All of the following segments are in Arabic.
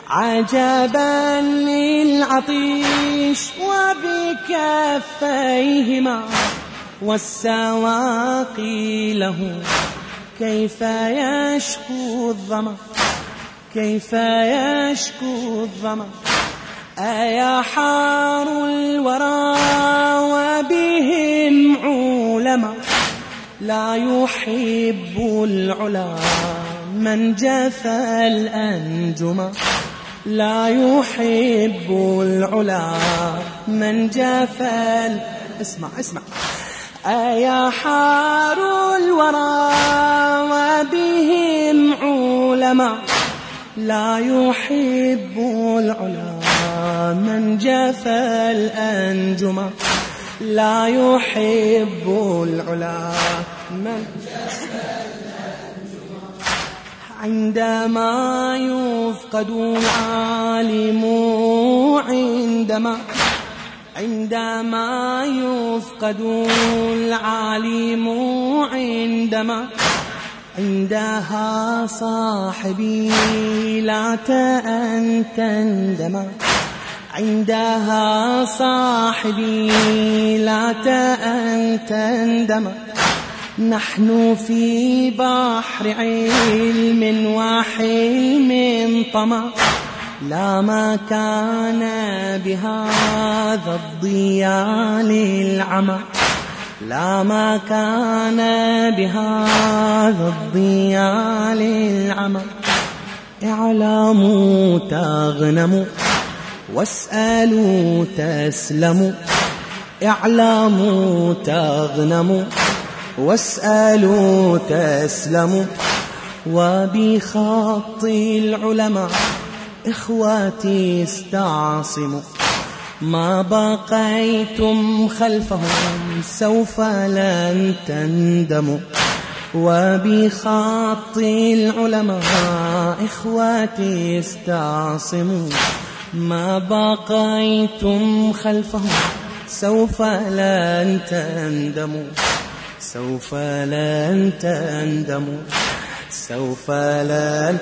عجبا للعطيش وبكفيهما والسواقي له كيف يشكو الظما كيف يشكو الظما أيا حار الورى وبهم علما لا يحب العلا من جفى الأنجما لا يحب العلا من جفى اسمع أيا حار الورى وبهم علما لا يحب العلا من جفى الأنجما لا يحب العلا من جفى الأنجما عندما يفقد العالم عندما يفقد العالم عندها صاحبي لا أن تندم عندها صاحبي لا أن تندم نحن في بحر علم وحلم طمع لا ما كان بهذا الضياء للعمى لا ما كان بهذا الضياء للعمى اعلموا تغنموا واسألوا تسلموا اعلموا تغنموا واسألوا تسلموا وبخط العلماء إخواتي استعصموا ما بقيتم خلفهم سوف لن تندموا وبخط العلماء إخواتي استعصموا ما بقيتم خلفهم سوف لن تندموا سوف لن تندموا سوف لن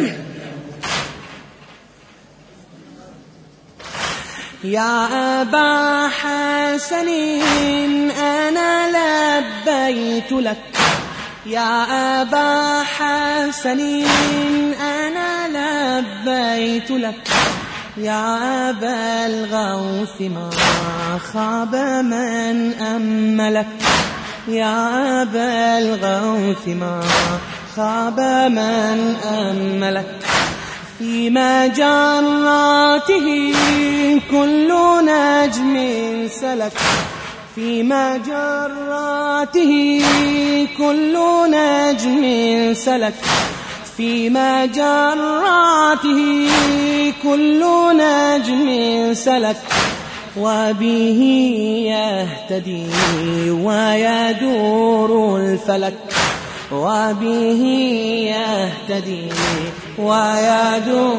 يا أبا حسن أنا لبيت لك يا أبا حسن أنا لبيت لك يا أبا الغوث ما خاب من أملك يا أبا الغوث ما خاب من أملك في مجراته كل نجم سلك في مجراته كل نجم سلك في مجراته كل نجم سلك وبه يهتدي ويدور الفلك وبه يهتدي ويدور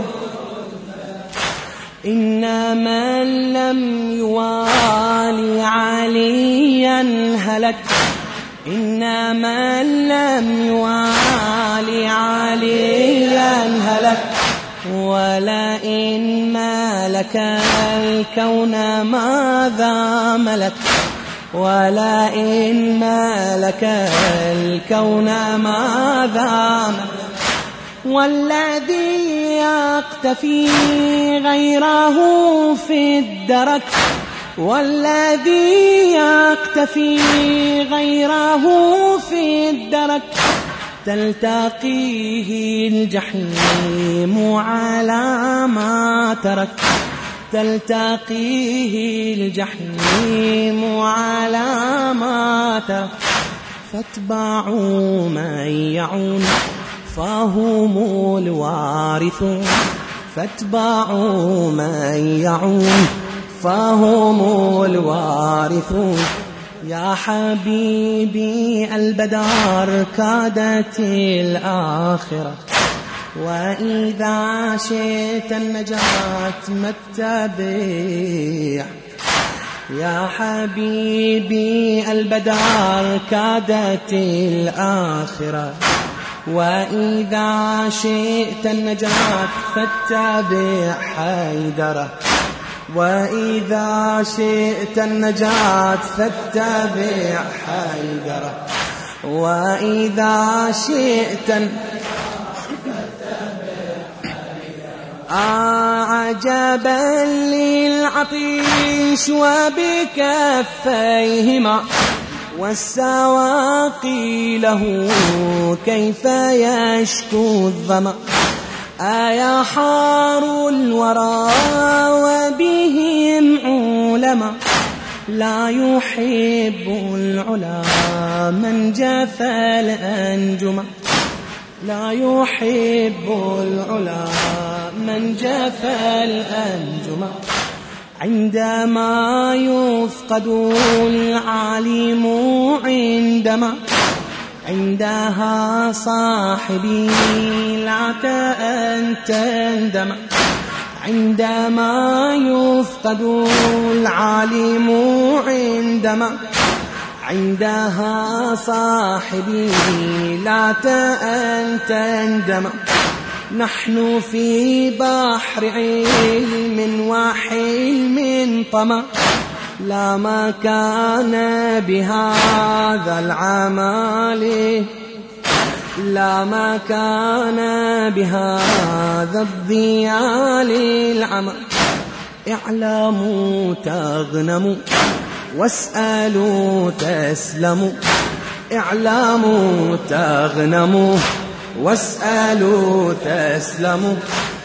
إن من لم يوالي عليا هلك إن من لم يوالي عليا هلك ولئن ملك الكون ماذا ملك ولئن ملك الكون ماذا ملك والذي يقتفي غيره في الدرك والذي يقتفي غيره في الدرك تلتقيه الجحيم على ما ترك تلتقيه الجحيم على ما ترك فاتبعوا من يعون فهم الوارثون فاتبعوا من يعون فهم الوارثون يا حبيبي البدار كادت الآخرة وإذا شئت النجاة متبع يا حبيبي البدار كادت الآخرة وإذا شئت النجاة فاتبع حيدرة، وإذا شئت النجاة فاتبع حيدرة، وإذا شئت عجبا للعطيش وبكفيهما والسواقي له كيف يشكو الظما. أيا حار الورى وبهم علما لا يحب العلا من جفى الأنجما، لا يحب العلا من جفى الأنجما. عندما يفقد العالم عندها صاحبي لا أن تندم. عندما يفقد العالم عندها صاحبي لا أن تندم. نحن في بحر علم وحلم طمع لا مكان بهذا العمال، لا مكان بهذا الضياء للعمى. اعلموا تغنموا واسألوا تسلموا، اعلموا تغنموا واسألوا تسلموا.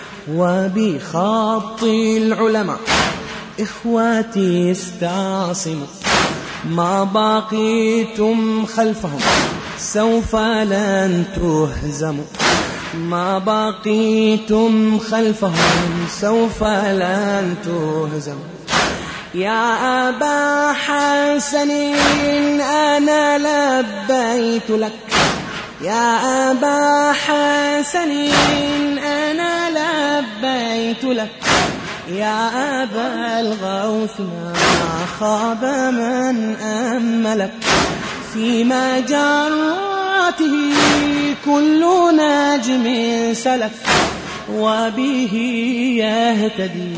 وبخط العلماء إخواتي استعصموا، ما باقيتم خلفهم سوف لن تهزموا، ما باقيتم خلفهم سوف لن تهزموا. يا أبا حسن أنا لبيت لك، يا أبا حسن أنا لبيت لك. يا أبا الغوث ما خاب من أملك، في مجراته كل نجم سلك، وبه يهتدي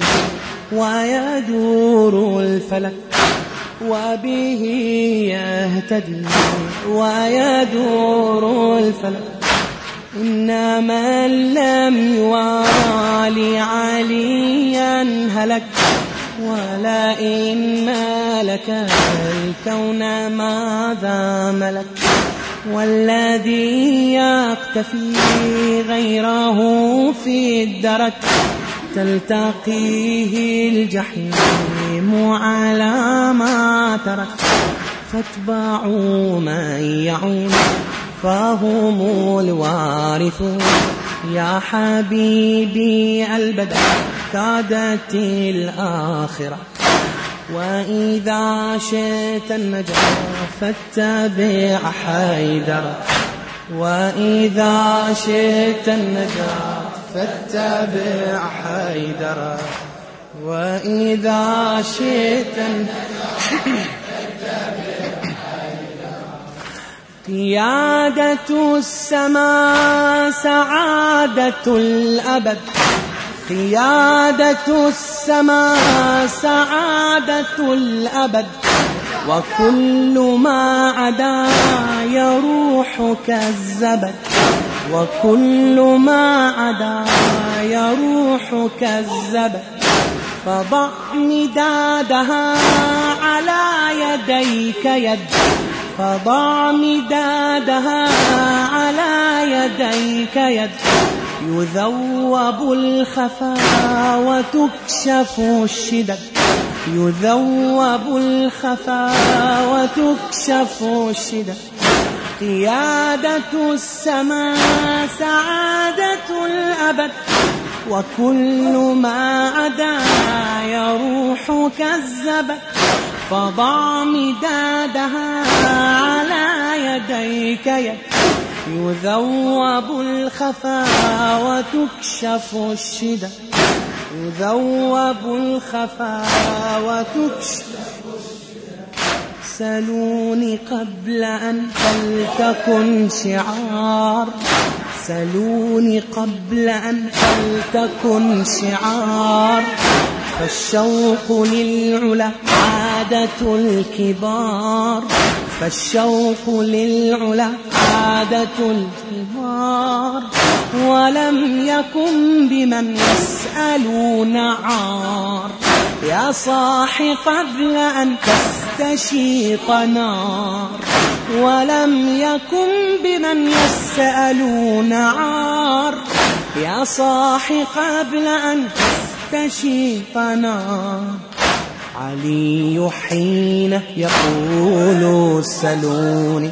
ويدور الفلك، وبه يهتدي ويدور الفلك. إن من لم يوالي عليا هلك، ولئن ملك الكون ماذا ملك. والذي يقتفي غيره في الدرك تلتقيه الجحيم على ما ترك. فاتبعوا من يعون فهم الوارثون، يا حبيبي البدر كادت الآخرة. وإذا شئت النجاة فاتبع حيدرة، وإذا شئت النجاة فاتبع حيدرة، وإذا شئت قيادة السماء سعادة الأبد، قيادة السماء سعادة الأبد. وكل ما عدا يروح كالزبد، وكل ما عدا يروح كالزبد. فضع مدادها على يديك يد، فضع مدادها على يديك يد. يذوب الخفا وتكشف الشدد، يذوب الخفا وتكشف الشدد. قيادة السماء سعادة الأبد، وكل ما عدا يروح كالزبد. فضع مدادها على يديك يد، يذوب الخفا وتكشف الشدة، يذوب الخفا وتكشف الشدة. سلوني قبل أن فلتكن شعار، سلوني قبل أن فلتكن شعار، فالشوق للعلا عادة الكبار، فالشوق للعلا عادة الكبار، ولم يكن بمن يسألون عار. يا صاحي قبل أن تستشيط نار، ولم يكن بمن يسألون عار. يا صاحي قبل أن تستشيط نار. علي حين يقول سلوني،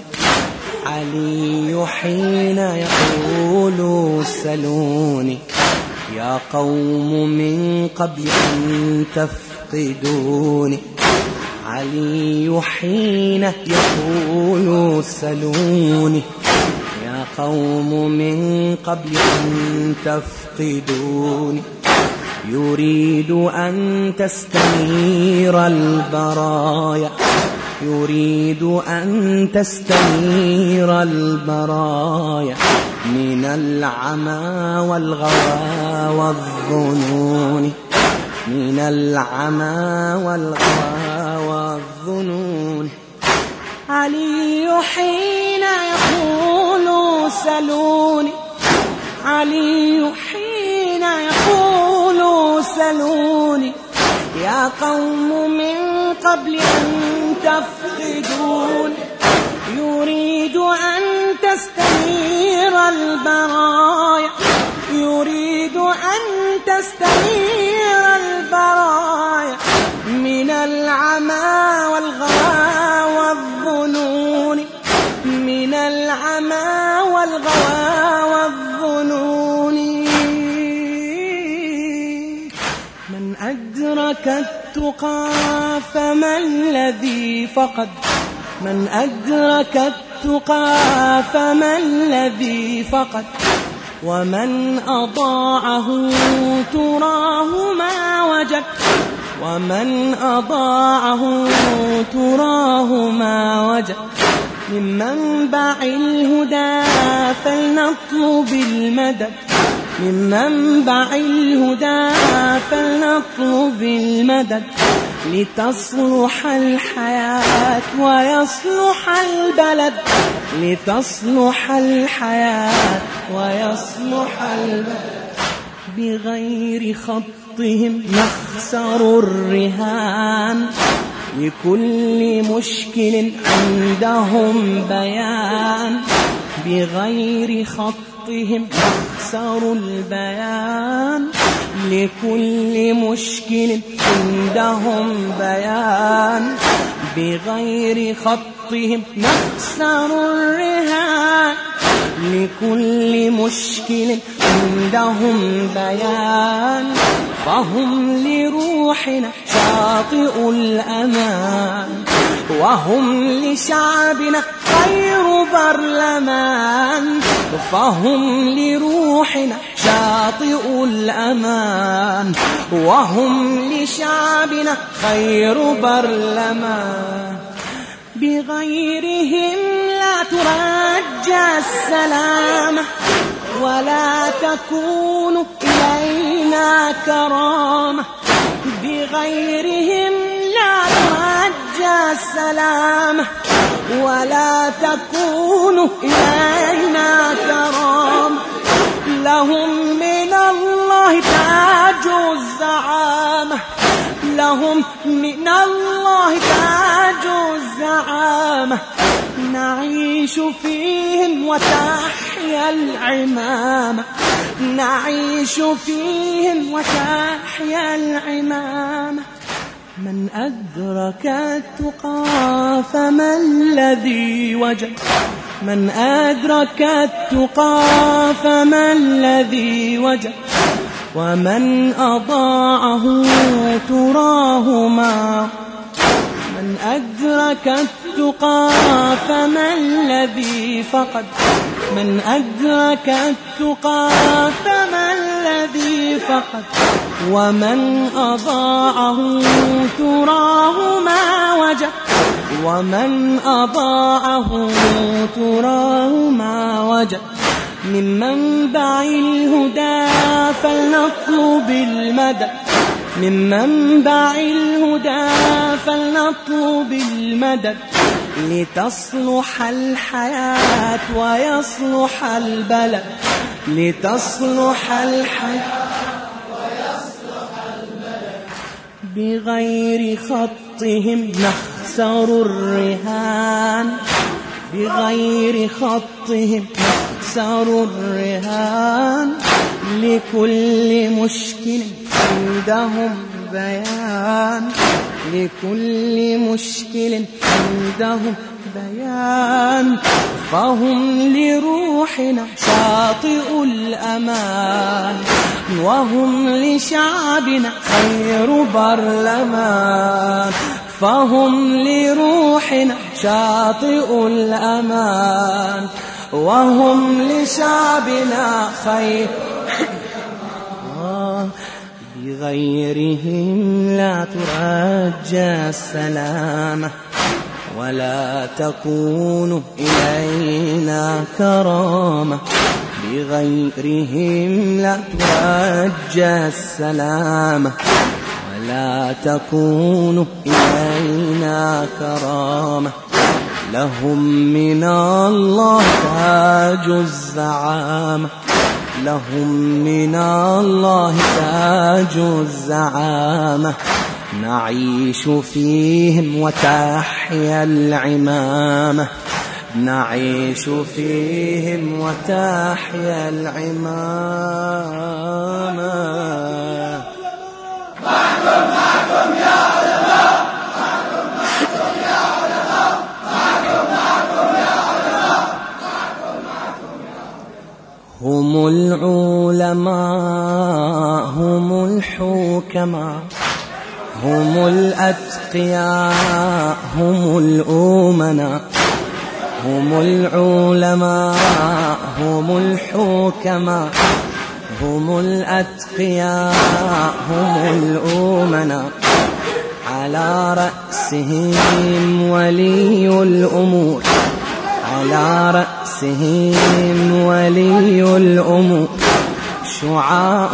علي حين يقول سلوني، يا قوم من قبل أن تفقدوني. علي حين يقول سلوني، يا قوم من قبل أن تفقدوني. يريد أن تستنير البرايا، يريد أن تستنير البرايا من العمى والغوى والظنون، من العمى والغوى والظنون. علي حين يقول سلوني، علي حين يقول سلوني، يا قوم من قبل أن تفقدون. يريد أن تستنير البرايا، يريد أن تستنير البرايا من العمى والغوى والظنون، من العمى والغوى والظنون. من أدرك التقى فما الذي فقد، من أدرك التقى فما الذي فقد، ومن أضاعه تراه ما وجد، ومن أضاعه تراه ما وجد. من منبع الهدى فلنطلب المدد، من منبع الهدى فلنطلب المدد، لتصلح الحياة ويصلح البلد، لتصلح الحياة ويصلح البلد. بغير خطهم نخسر الرهان، لكل مشكل عندهم بيان. بغير خطهم نخسر البيان، لكل مشكل عندهم بيان. بغير خطهم نخسر الرهان، لكل مشكل عندهم بيان. فهم لروحنا شاطئ الأمان، وهم لشعبنا خير برلمان. فهم لروحنا شاطئ الأمان، وهم لشعبنا خير برلمان. بغيرهم لا ترجى السلامة، ولا تكون إلينا كرامة. بغيرهم لا ترجى السلامة، ولا تكون إلينا كرامة. لهم من الله تاج الزعامة، لهم من الله تاج الزعامة. نعيش فيهم وتحيا العمامة، نعيش فيهم وتحيا العمامة. من أدرك التقى فما الذي وجد، من أدرك التقى فما الذي وجد، ومن أضاعه تراه ما. من أدرك التقى فما الذي فقد، من أدرك التقى فما الذي فقد، ومن أضاعه تراه ما وجد. ومن أضاعه تراه ما وجد من منبع الهدى فلنطلب المدد من منبع الهدى فلنطلب المدد لتصلح الحياة ويصلح البلد لتصلح الحياة ويصلح البلد بغير خطهم نخسر الرهان بغير خطهم نخسر الرهان لكل مشكل عندهم بيان لكل مشكل عندهم بيان فهم لروحنا شاطئ الأمان وهم لشعبنا خير برلمان فهم لروحنا شاطئ الأمان وهم لشعبنا خير بغيرهم لا ترجى السلامة ولا تكون إلينا كرامة بغيرهم لا ترجى السلامة ولا تكون إلينا كرامة لهم من الله تاج الزعامة لهم من الله تاج الزعامة نعيش فيهم وتحيا العمامة نعيش فيهم وتحيا العمامة معكم يا علماء معكم يا علماء معكم يا علماء هم العلماء هم الحكماء هم الأتقياء هم الأمناء هم العلماء هم الحكماء هم الأتقياء هم الأمناء على رأسهم ولي الأمور على رأسهم ولي الأمور شعاع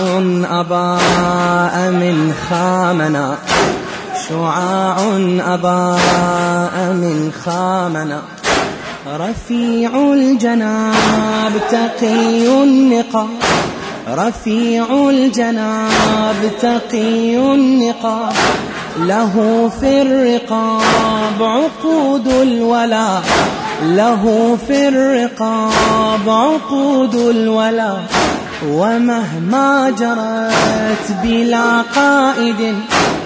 أضاء من خامنا شعاع أضاء من خامنا رفيع الجناب تقي النقاب رفيع الجناب تقي النقاب له في الرقاب عقود الولاء له في الرقاب عقود الولاء ومهما جرت بلا قائد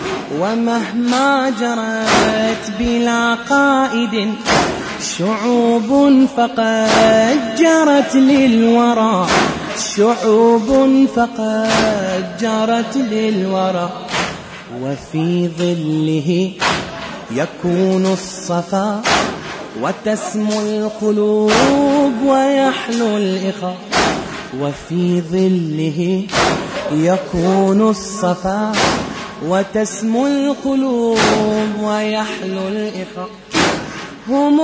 ومهما جرت بلا قائد شعوب فقد جرت للورى شعوب فقد جرت للورى وفي ظله يكون الصفا وتسمو القلوب ويحلو الإخاء وفي ظله يكون الصفا وتسمو القلوب ويحلو الإخاء هم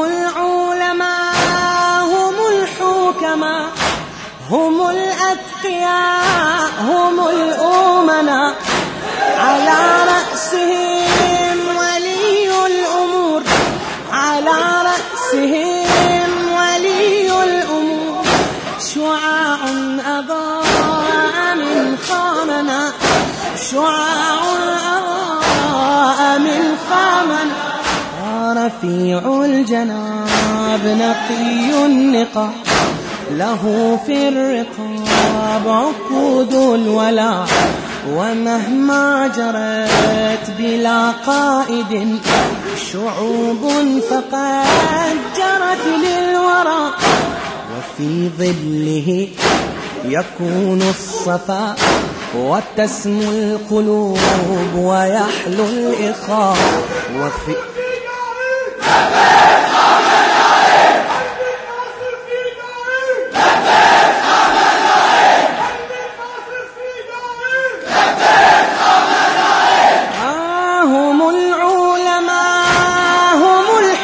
العلماء هم الحكماء هم الأتقياء هم الأمناء على رأسهم ولي الأمور على رأسهم ولي الأمور شعاع أضاء من خامنا شعاع أضاء من خامنا رفيع الجناب نقي النقاب له في الرقاب عقود الولاء ومهما جرت بلا قائد شعوب فقد جرت للورى وفي ظله يكون الصفا وتسمو القلوب ويحلو الإخاء وفي هم العلماء هم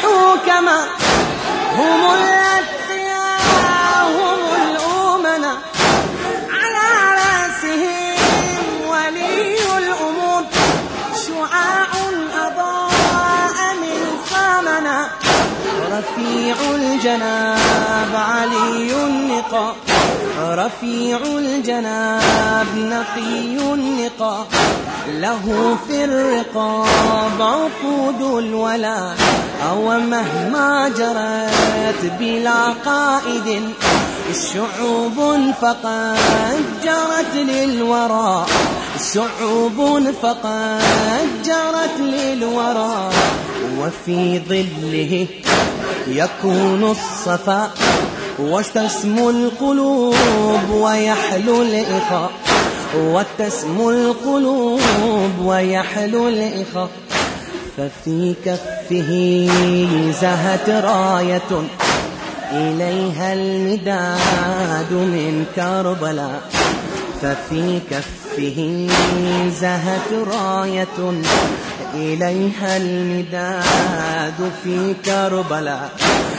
رفيع الجناب علي النقا، رفيع الجناب نقي النقا، له في الرقاب عقود الولا، ومهما جرت بلا قائد شعوب فقد جرت للورى، شعوب فقد جرت للورى، وفي ظله يكون الصفا وتسمو القلوب ويحلو الإخاء، وتسمو القلوب ويحلو الإخاء. ففي كفه زهت راية إليها المداد من كربلاء، ففي كفه زهت راية إليها المداد في كربلاء،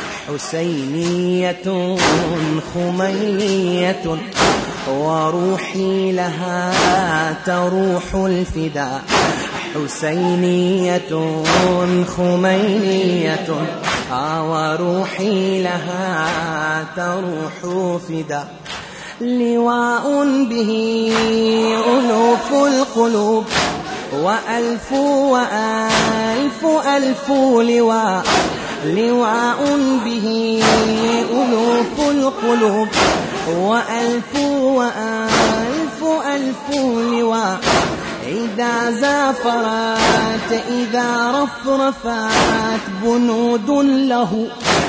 حسينية خمينية وروحي لها تروح الفداء، حسينية خمينية وروحي لها تروح فداء. لواء به ألوف القلوب وألف وألف ألف لواء، لواء به ألوف القلوب وألف وألف ألف لواء، إذا زافرت إذا رفرفت بنود له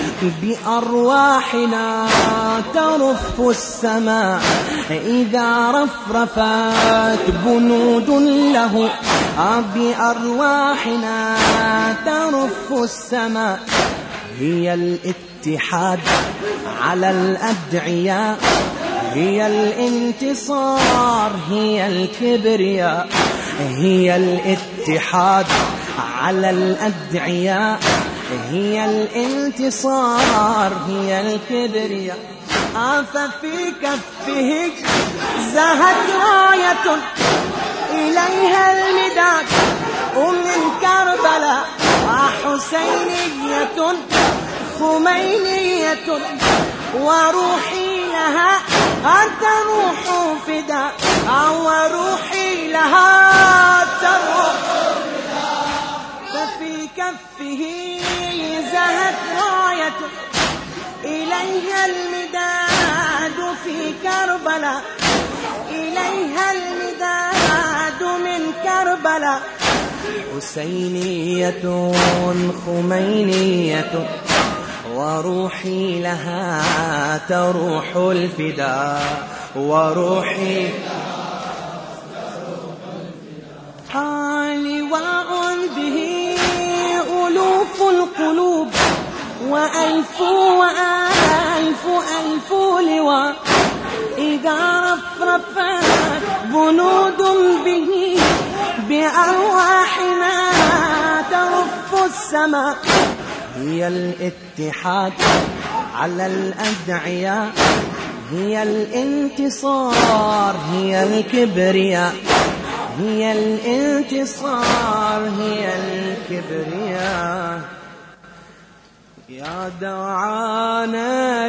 بأرواحنا ترف السماء، إذا رفرفت بنود له بأرواحنا ترف السماء. هي الاتحاد على الأدعياء، هي الانتصار هي الكبرياء، هي الاتحاد على الأدعياء، هي الانتصار هي الكبرياء. ففي كفه زهت راية إليها المداد من كربلاء، حسينية خمينية وروحي لها تروح فداء، وروحي لها تروح فداء. ففي كفه زهت راية إليها المداد في كربلاء، إليها المداد من كربلاء، حسينية خمينية وروحي لها تروح الفداء، وروحي لواء به ألوف القلوب وألف وألف ألف لواء، إذا رفرفت بنود به بأرواحنا ترف السماء. هي الاتحاد على الأدعياء، هي الانتصار هي الكبرياء، هي الانتصار هي الكبرياء. يا دعانا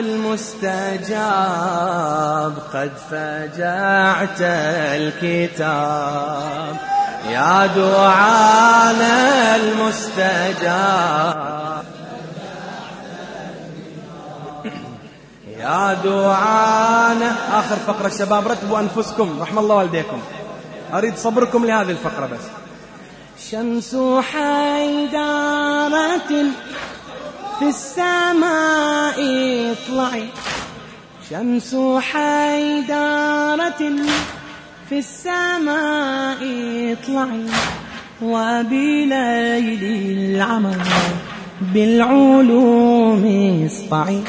المستجاب قد فجعت الكتاب، يا دعانا المستجاب، يا دعانا. آخر فقرة الشباب، رتبوا أنفسكم رحم الله والديكم، أريد صبركم لهذه الفقرة بس. شمس حيدارة في السماء اطلعي، شمس حيدارة في السماء اطلعي، وبليل العمى بالعلوم اصطعي،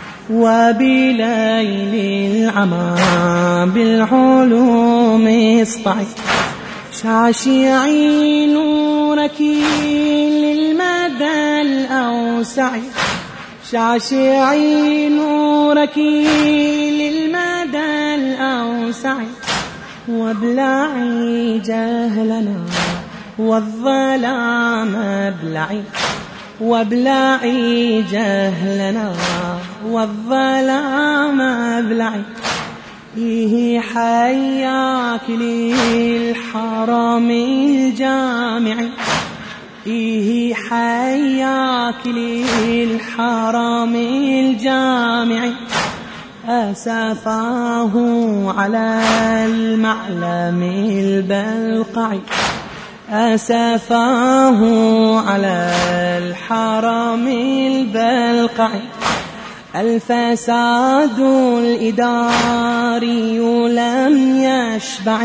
وبليل العمى بالعلوم اصطعي، شاشعي نورك للمدى الأوسع، شاشعي نورك للمدى الأوسع، وابلعي جهلنا والظلام ابلعي، وابلعي جهلنا والظلام ابلعي. إيه حياك للحرم الجامع، إيه حياك للحرم الجامع. أسفاه على المعلم البلقع، أسفاه على الحرم البلقع. الفساد الإداري لم يشبع،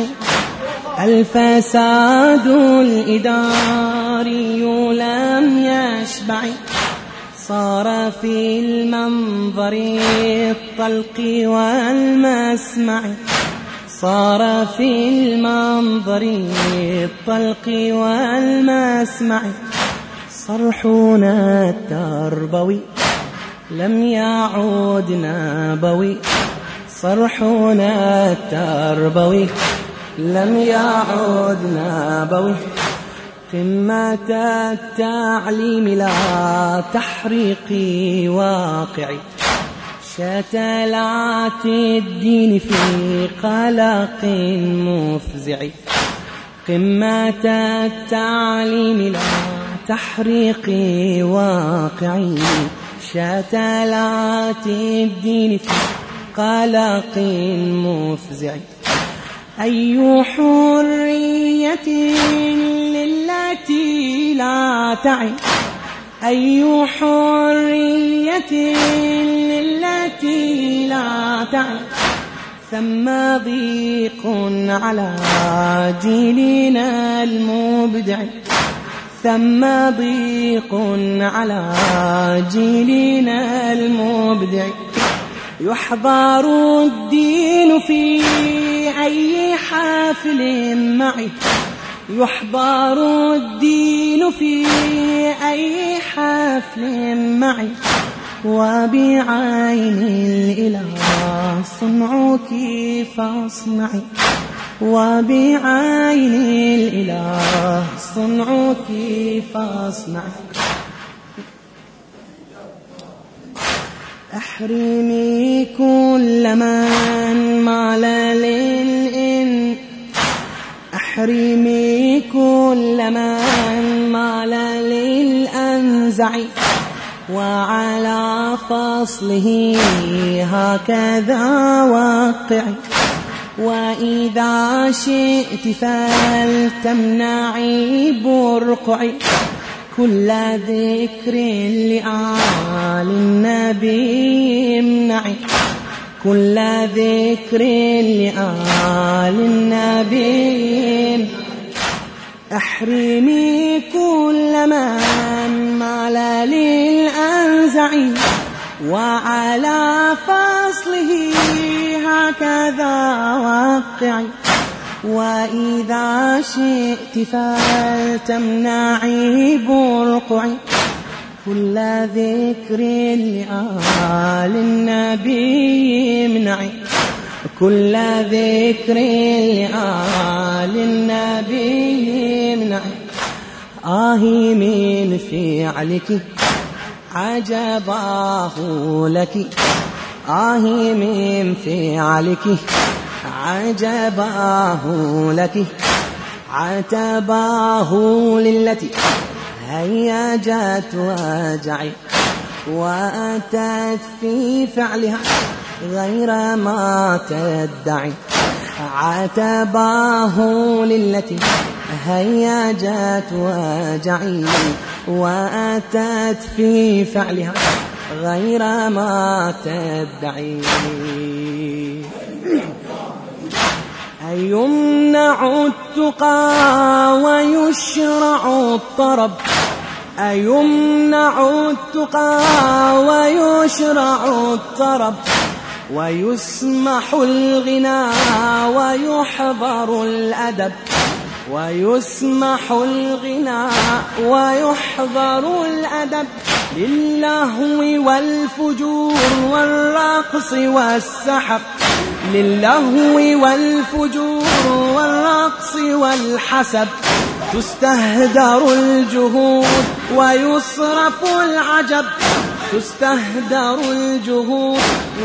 الفساد الإداري لم يشبع. صار في المنظر الطلق والمسمع، صار في المنظر الطلق والمسمع. صرحنا التربوي لم يعود نبوي، صرحنا التربوي لم يعود نبوي. قمة التعليم لا تحريقي واقعي، شتلات الدين في قلق مفزع. قمة التعليم لا تحريقي واقعي، شتلات الدين في قلق مفزع. أي حرية للتي لا تعي، أي حرية للتي لا تعي. ثم ضيق على جيلنا المبدع، ثم ضيق على جيلنا المبدع. يحضر الدين في أي حفل معي، يحضر الدين في أي حفل معي. وبعين الإله صنعك فاصنعي، وبعين الإله صنعك فاصنعي. أحرمي كل من مال للإن، أحرمي كل من مال للأنزع. وعلى فصله هكذا وقعي. وإذا شئت فلتمنعي برقعي. كل ذكر لآل النبي امنعي، كل ذكر لآل النبي. أحرمي كل من مال للأنزع. وعلى فصله هكذا وقعي. وإذا شئت فلتمنعي برقعي. كل ذكر لآل النبي امنعي، كل ذكر لآل النبي امنعي. آهي من فعلك عجباه لك، آهي من فعلك عجباه لك. عتباه للتي هيجت وجعي، وأتت في فعلها غير ما تدعي. عتباه للتي هيجت وجعي، وأتت في فعلها غير ما تدعي. أيمنع التقى ويشرع الطرب، أيمنع التقى ويشرع الطرب. ويسمح الغنى ويحضر الأدب، ويسمح الغنى ويحضر الأدب. للهو والفجور والرقص والسحب، للهو والفجور والرقص والحسب. تستهدر الجهود ويصرف العجب تستهدر الجهود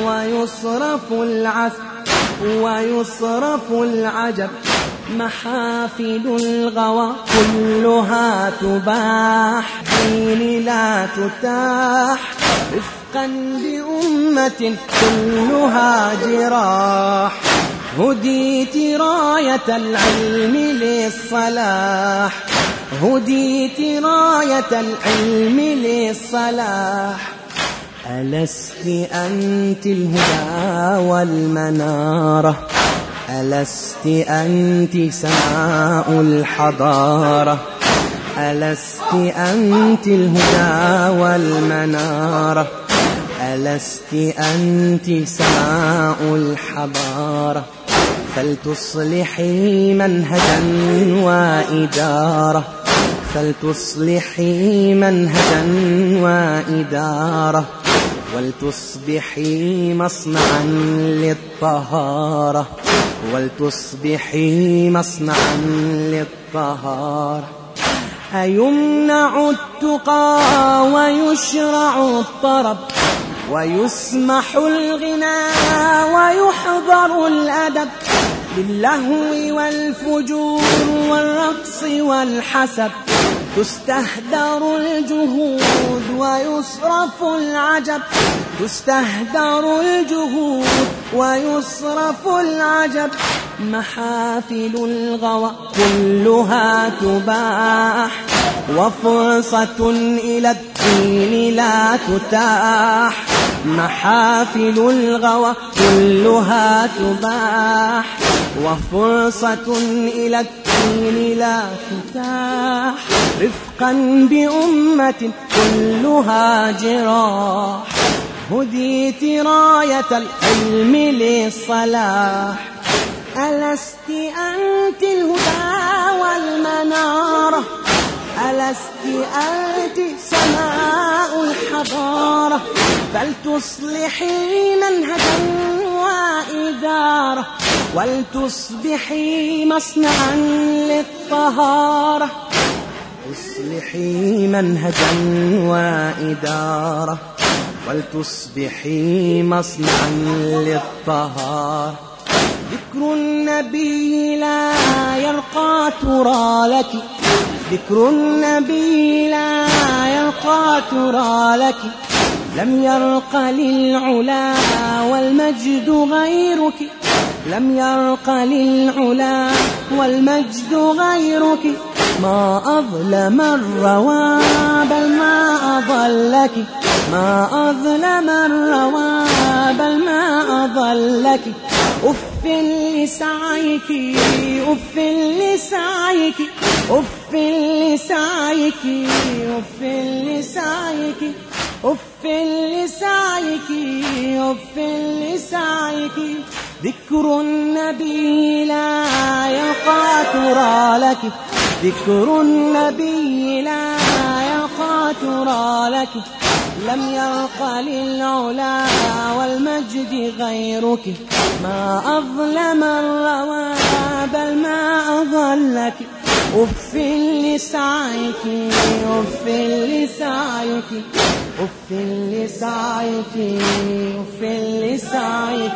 ويصرف العجب محافل الغوى كلها تباح دين لا تتاح رفقا بأمة كلها جراح هديت راية العلم للصلاح هديت راية العلم للصلاح ألست أنت الهدى والمنارة ألست أنت سماء الحضارة ألست أنت الهدى والمنارة ألست أنت سماء الحضارة فلتصلحي منهجا وإدارة فلتصلحي منهجا وإدارة ولتصبحي مصنعا للطهارة ولتصبحي مصنعا للطهارة أيمنع التقى ويشرع الطرب ويسمح الغنى ويحضر الأدب باللهو والفجور والرقص والحسب تستهدر الجهود ويصرف العجب تستهدر الجهود ويصرف العجب محافل الغوى كلها تباح وفرصة إلى الدين لا تتاح محافل الغوى كلها تباح وفرصة إلى الدين لا تتاح رفقا بأمة كلها جراح هديت راية العلم للصلاح ألست أنت الهدى والمنارة ألست أنت سماء الحضارة فلتصلحي منهجا وإدارة ولتصبحي مصنعا للطهارة تصلحي منهجا وإدارة ولتصبحي مصنعا للطهارة ذكر النبي لا يرقى ترى لك ذكر النبي لا يرقى ترى لك لم يرق للعلا والمجد غيرك لم يرق للعلا والمجد غيرك ما أظلم الروى بل ما أضلك ما أظلم الروى بل ما أضلك أف لسعيك أف لسعيك أف لسعيك أف لسعيك أف لسعيك أف لسعيك ذكر النبي لا يرقى ترى لك ذكر النبي لا يرقى ترى لك لم يرق للعلا والمجد غيرك ما أظلم الروى بل ما أضلك أف لسعيك أف لسعيك أف لسعيك أف لسعيك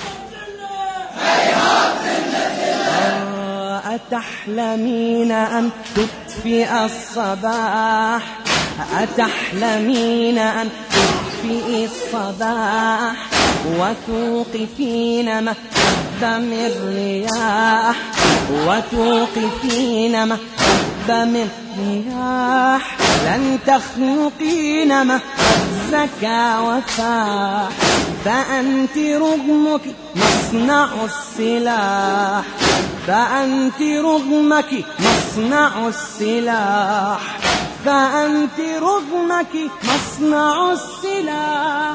أتحلمين أن تطفئ الصباح أتحلمين أن تطفئ الصباح وتوقفين مهب من رياح وتوقفين مهب من رياح لن تخلقين مهب زكى وفاح فأنت رغمك مصنع السلاح فأنت رغمك مصنع السلاح فأنت رغمك مصنع السلاح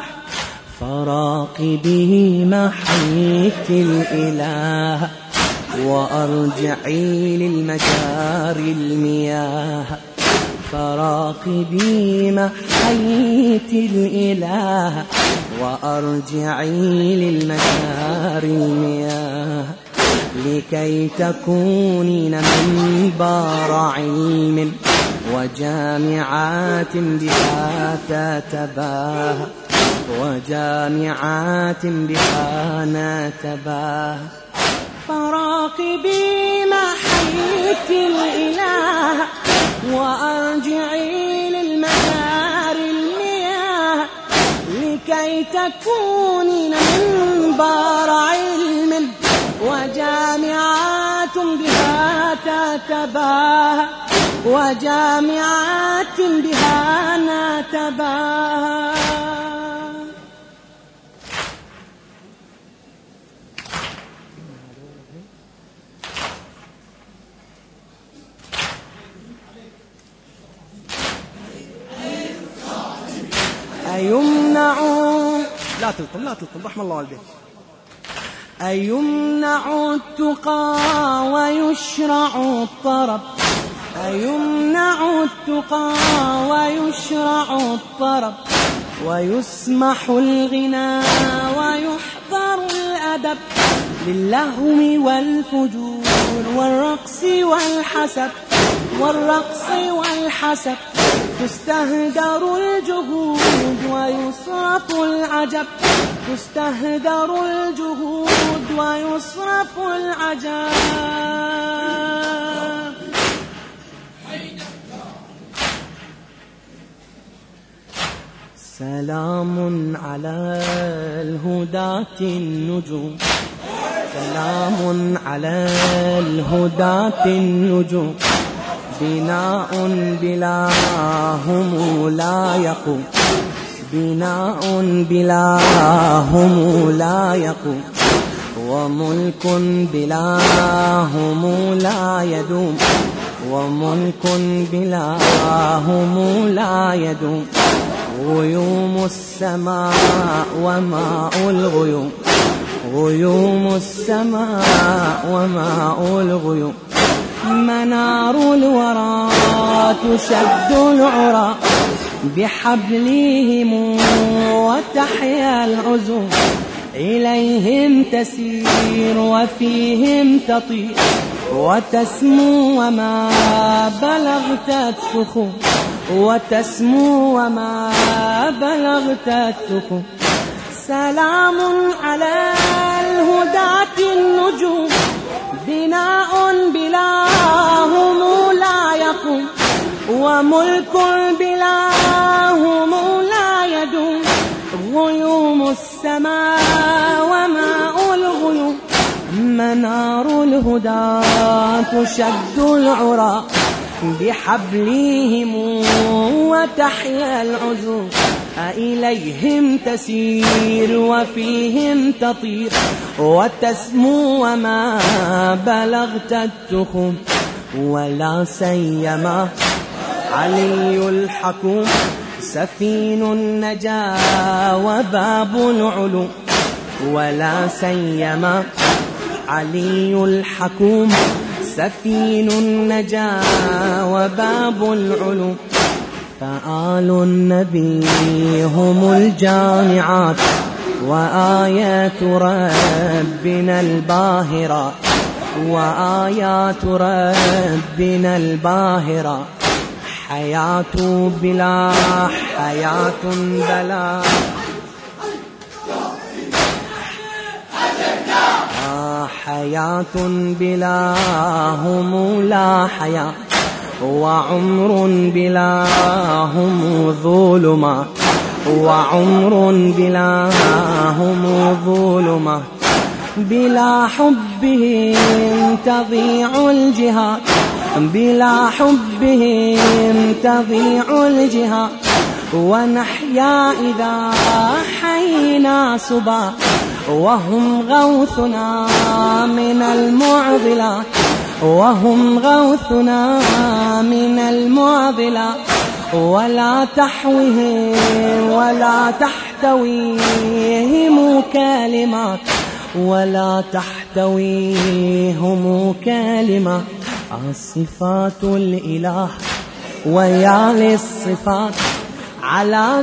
فراقبي ما حييت الإله وأرجعي للمجاري المياه فراقبي ما حييت الإله وأرجعي للمجاري المياه لكي تكونين منبر علم وجامعات بها تتباهى وجامعات بها نتباهى فراقبي ما حييت الإله وأرجعي للمجاري المياه لكي تكونين منبر علم وجامعات بها تتباهى وجامعات بها نتباهى. أيمنع لا تلطم رحم الله والديك. أيمنع التقى ويشرع الطرب أيمنع التقى ويشرع الطرب ويسمح الغنى ويحضر الأدب للهو والفجور والرقص والحسب تستهدر الجهود ويصرف العجب تستهدر الجهود ويصرف العجب. سلام على الهداة النجوم سلام على الهداة النجوم بناء بلاهم لا يقوم بناء بلاهم لا يقوم وملك بلاهم لا يدوم وملك بلاهم لا يدوم غيوم السماء وماء الغيوم غيوم السماء وماء الغيوم منار الورى تشد العرى بحبلهم وتحيا العزوم إليهم تسير وفيهم تطير وتسمو وما بلغت التخم وتسمو وما بلغت التخم. سلام على الهداة النجوم بناء بلاهم لا يقوم وملك بلاهم لا يدوم غيوم السماء وماء الغيوم منار الهدى تشد العرى بحبلهم وتحيا العزوم إليهم تسير وفيهم تطير وتسمو وما بلغت التخم ولا سيما علي الحكوم سفين النجاة وباب العلوم ولا سيما علي الحكوم سفين النجاة وباب العلوم فآل النبي هم الجامعات وآيات ربنا الباهرات وآيات ربنا الباهرة حياة بلا حياة بلا حياة بلا هم لا حياة وعمر بلا هم ظلمات وعمر بلا هم ظلمات بلا حبهم تضيع الجهاد بلا حبهم تضيع الجهاد ونحيا إذا حينا سبا وهم غوثنا من المعضلات وهم غوثنا من المعضلات ولا تحويهم ولا تحتويهم كلمات ولا تحتويهم كلمات صفات الإله ويا للصفات على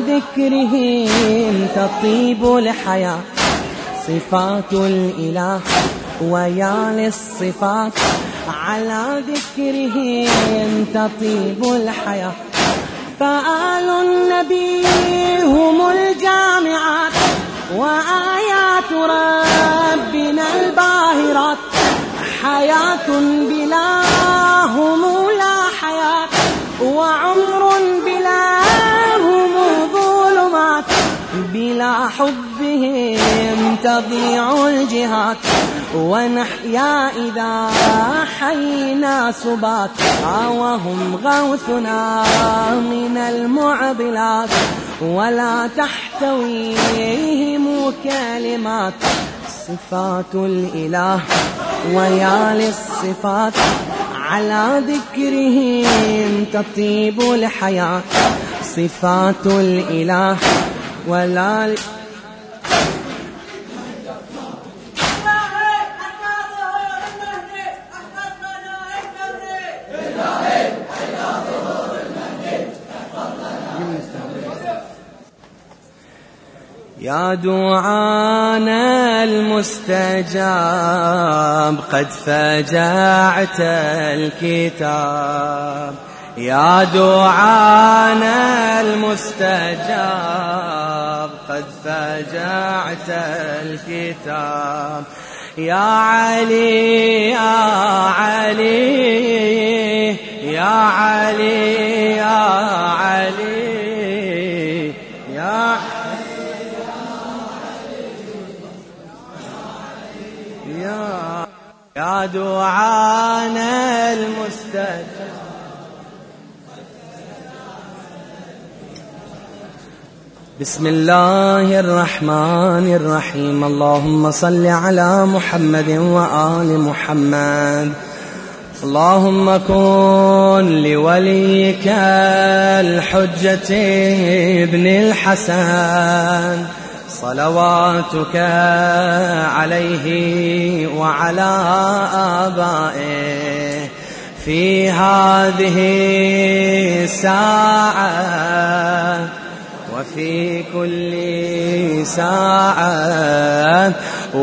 ذكرهم تطيب الحياة صفات الإله ويا للصفات على ذكرهم تطيب الحياة. فآل النبي هم الجامعات وآيات ربنا الباهرات. حياة بلاهم لا حياة وعمر بلاهم ظلمات. بلا حبهم تضيع الجهات ونحيا إذا حينا سبات. وهم غوثنا من المعضلات ولا تحتويهم كلمات. صفات الإله ويا للصفات على ذكرهم تطيب الحياة. صفات الإله ولا يا دعانا المستجاب قد فجعت الكتاب. يا دعانا المستجاب قد فجعت الكتاب. يا علي يا علي يا علي يا علي يا يا دعانا المستجاب. بسم الله الرحمن الرحيم. اللهم صل على محمد وآل محمد. اللهم كن لوليك الحجة ابن الحسن صلواتك عليه وعلى آبائه في هذه الساعة وفي كل ساعة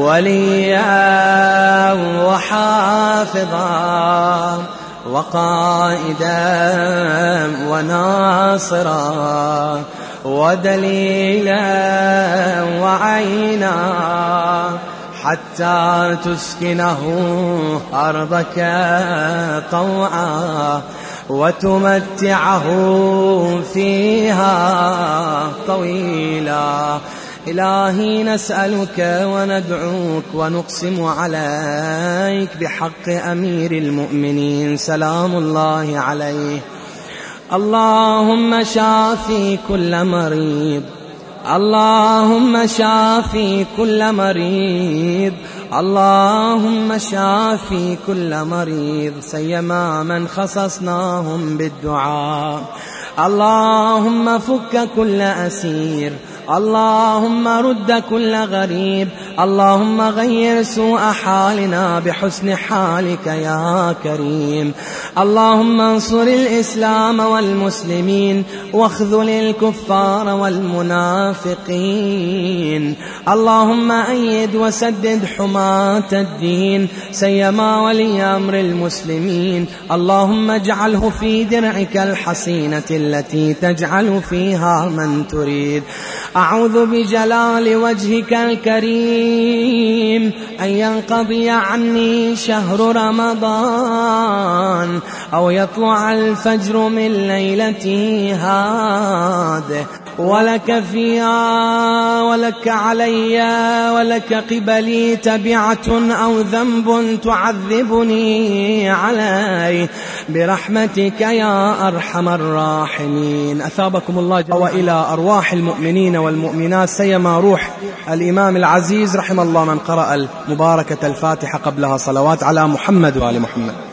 وليا وحافظا وقائدا وناصرا ودليلا وعينا حتى تسكنه أرضك طوعا وتمتعه فيها طويلا. إلهي نسألك وندعوك ونقسم عليك بحق أمير المؤمنين سلام الله عليه. اللهم شافي كل مريض. اللهم شافي كل مريض. اللهم شافي كل مريض سيما من خصصناهم بالدعاء. اللهم فك كل أسير. اللهم رد كل غريب. اللهم غير سوء حالنا بحسن حالك يا كريم. اللهم انصر الإسلام والمسلمين واخذل الكفار والمنافقين. اللهم أيد وسدد حماة الدين سيما ولي أمر المسلمين. اللهم اجعله في درعك الحصينة التي تجعل فيها من تريد. أعوذ بجلال وجهك الكريم أن ينقضي عني شهر رمضان أو يطلع الفجر من ليلتي هذه ولك فيها ولك علي ولك قبلي تبعة أو ذنب تعذبني عليه برحمتك يا أرحم الراحمين. أثابكم الله وإلى أرواح المؤمنين والمؤمنات سيما روح الإمام العزيز رحم الله من قرأ المباركة الفاتحة قبلها صلوات على محمد وآل محمد.